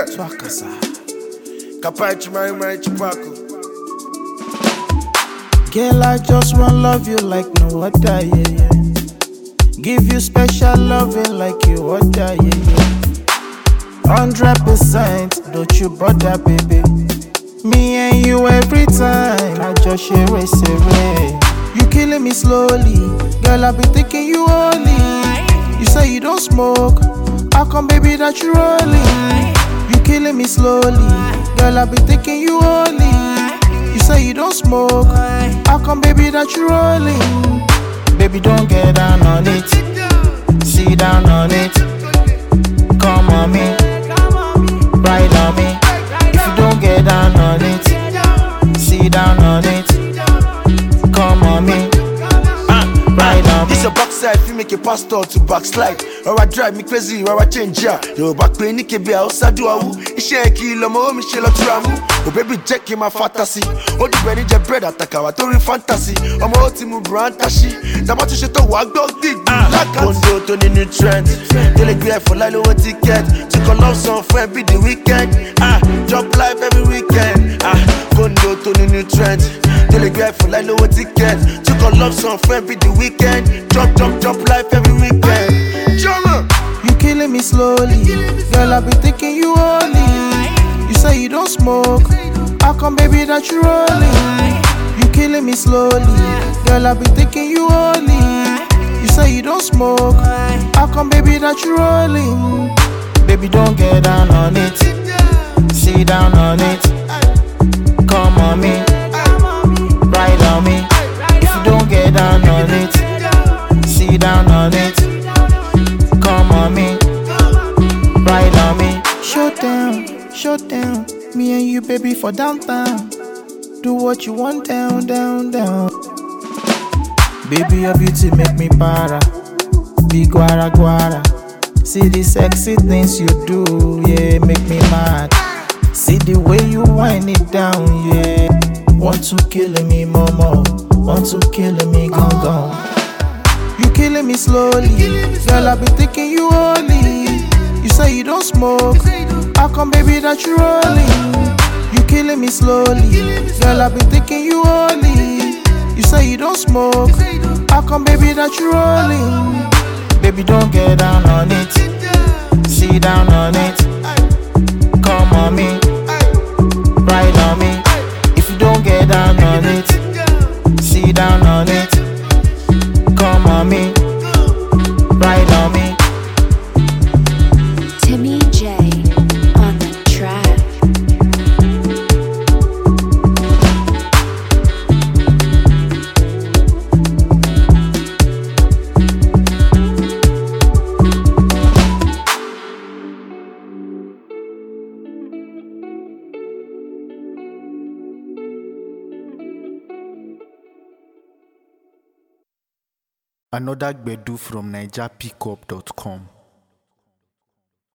Swakasa. Kapachi Mari Chupaco. Girl, I just wanna love you like no other, yeah. Give you special loving like you other, yeah. 100%, don't you bother, baby. Me and you every time, I just share it. You killing me slowly, girl, I be thinking you only. You say you don't smoke, how come baby that you rolling? You killing me slowly, girl, I be thinking you only. You say you don't smoke, how come baby that you rolling? Baby don't get down on it, sit down on it. Come on me, ride on me. If you don't get down on it, sit down on it. Come on me, ride on me. This a backside, if you make a pastor to backslide. Or I drive me crazy, or I change ya. Yo back pain, ni kebe a osadu awu. Ishe kilo mo mi shelo turamu. Oh baby check in my fantasy. Oh the benny je bread atakawa tori fantasy. Omo oti mu brand tashi. Dama tu sheto wag dog dig. Kondo to the new trend. Tele gbe for like low ticket. Took a love song for every the weekend. Drop life every weekend. Kondo to the new trend. Tele gbe for like low ticket. Took a love song for every the weekend. Drop life every weekend. You killing me slowly, girl, I be thinking you only. You say you don't smoke, how come baby that you rolling? You killing me slowly, girl, I be thinking you only. You say you don't smoke, how come baby that you rolling? Baby don't get down on it, sit down on it. Come on me, ride on me. If you don't get down on it, sit down on it. Come on me, ride on me. Show down, me and you baby for downtown. Do what you want down. Baby your beauty make me para, be guara. See the sexy things you do, yeah, make me mad. See the way you wind it down, yeah. Want to kill me, momo, want to kill me, gone. You killing me slowly, girl, I be thinking you only. You say you don't smoke, how come baby that you rolling? You killing me slowly, girl, I be thinking you only. You say you don't smoke, how come baby that you rolling? Baby don't get down on it, sit down on it. Come on me, ride on me. If you don't get down on it, sit down on it. Come on me, ride on me. Timmy J on the track. Another Gbedu from NigerPickup.com.